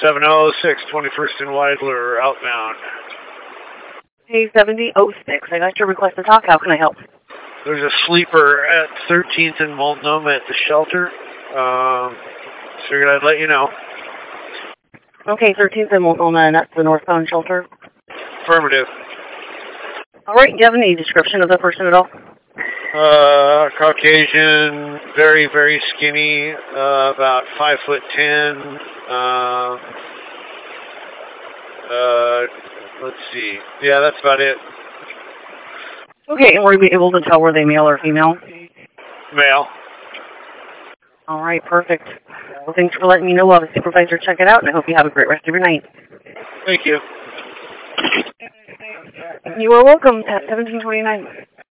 706, 21st and Weidler, outbound. Hey, 7006. I got your request to talk. How can I help? There's a sleeper at 13th and Multnomah at the shelter. Figured I'd let you know. Okay, 13th and Multnomah, and that's the northbound shelter? Affirmative. All right, do you have any description of the person at all? Caucasian, very, very skinny, about 5'10". Let's see. Yeah, that's about it. Okay, and were you able to tell were they male or female? Male. All right, perfect. Well, thanks for letting me know. I'll have a supervisor check it out, and I hope you have a great rest of your night. Thank you. You are welcome at 1729.